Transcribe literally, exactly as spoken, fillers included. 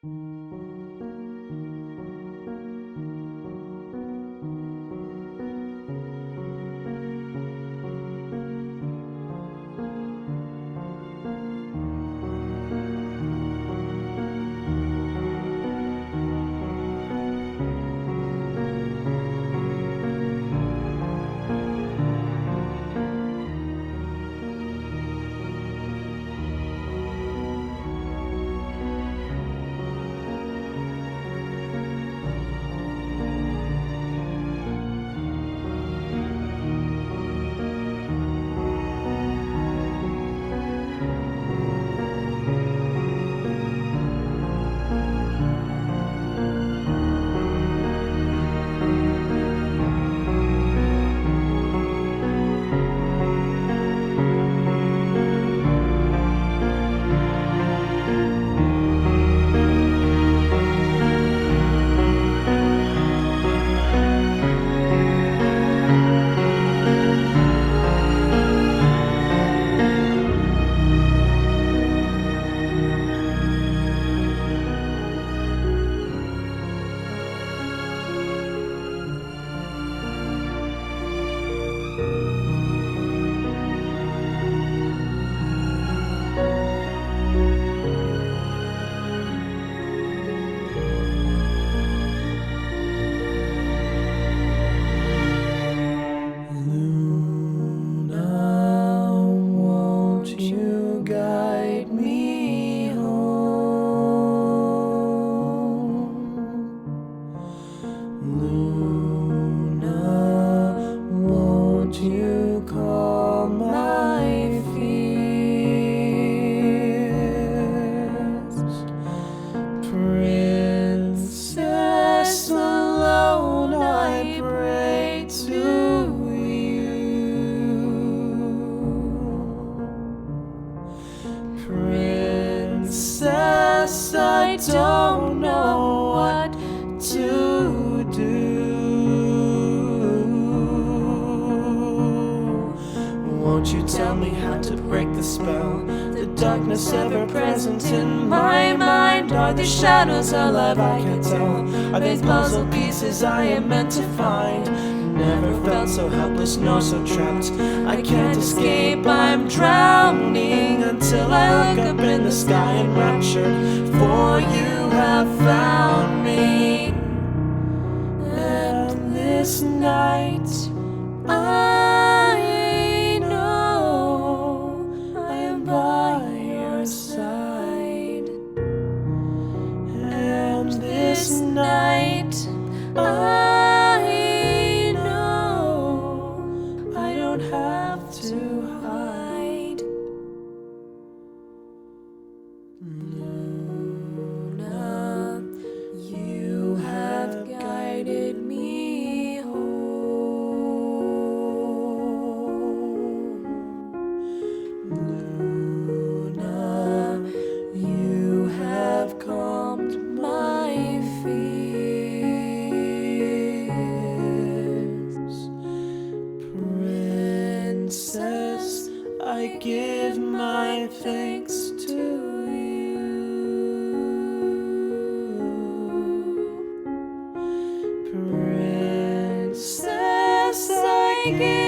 You calm my fears, Princess alone, I pray to you. Princess, I don't know what to do. Won't you tell me how to break the spell? The darkness ever present in my mind. Are these shadows alive? I can't tell. Are these puzzle pieces I am meant to find? Never felt so helpless nor so trapped. I can't escape, I'm drowning until I look up in the sky enraptured. For you have found me. And this night I This night, I know I don't have to hide. Luna, you have guided me home. Luna, you have calmed my fears. Princess, I give my thanks to you. Princess, I give